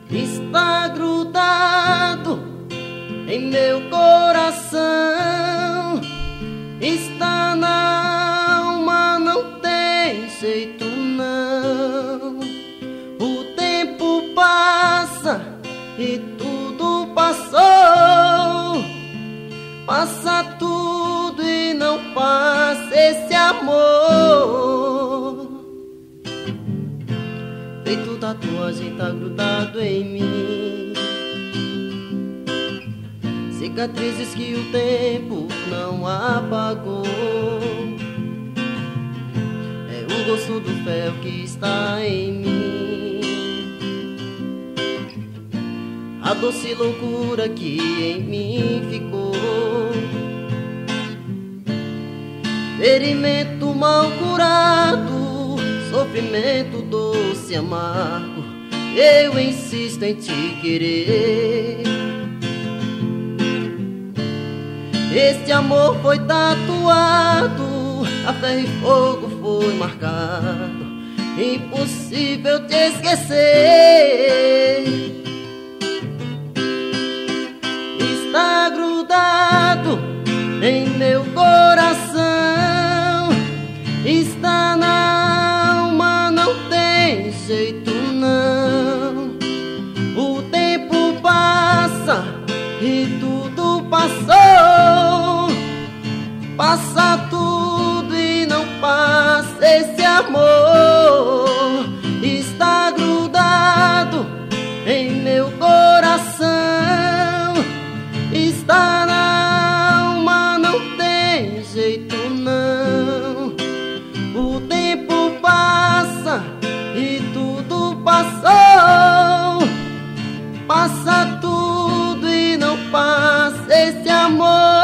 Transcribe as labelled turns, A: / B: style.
A: está grudado em meu coração, está na alma, não tem jeito não. O tempo passa e tudo passou, passa tudo e não passa esse amor. Feito tatuagem tá grudado em mim, cicatrizes que o tempo não apagou. É o gosto do fel que está em mim, a doce loucura que em mim ficou. Ferimento mal curado, sofrimento doce e amargo, eu insisto em te querer. Este amor foi tatuado, a ferro e fogo foi marcado, impossível te esquecer. Está grudado em meu coração, está na alma, não tem jeito não. O tempo passa e tudo passou, passa tudo e não passa esse amor. Está grudado em meu coração, está na alma, não tem jeito não. O tempo passa e tudo passou, passa tudo e não passa esse amor.